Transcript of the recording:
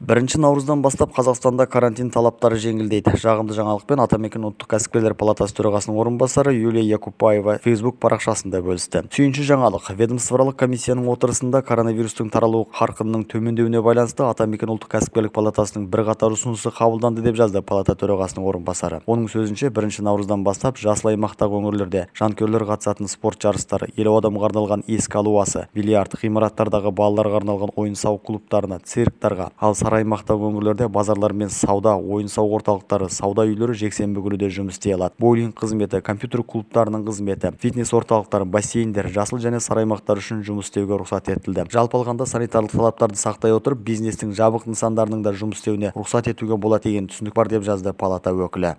1 наурыздан бастап Қазақстанда карантин талаптары жеңілдейді. Жағымды жаңалықпен Атамекен ұлттық кәсіпкерлер палатасы төрағасының орынбасары Юлия Якупаева Facebook парақшасында бөлісті. Сүйінші жаңалық: ведомстволық комиссияның отырысында коронавирустың таралу қарқынының төмендеуіне байланысты Атамекен ұлттық кәсіпкерлік палатасының бірқатар ұсынысы қабылданды деп жазды палата төрағасының орынбасары. Оның сөзінше 1 наурыздан бастап жасыл аймақтағы өңірлерде жанкүйерлер қатысатын спорт жарыстары, 50 адамға арналған ескі алу асы, бильярд, ғимараттардағы балаларға арналған ойын-сауық клубтарына, цирктарға, ал сары аймақтағы өңірлерде базарлар мен сауда, ойын-сауық орталықтары, сауда үйлері жексенбі күні де жұмыс істей алады. Боулинг қызметі, компьютер клубтарының қызметі, фитнес орталықтары, бассейндер жасыл және сары аймақтар үшін жұмыс істеуге рұқсат етілді. Жалпы алғанда санитарлық талаптарды сақтай отырып, бизнестің жабық нысандарының да жұмыс істеуіне рұқсат етуге болады деген түсінік бар деп жазды палата өкілі.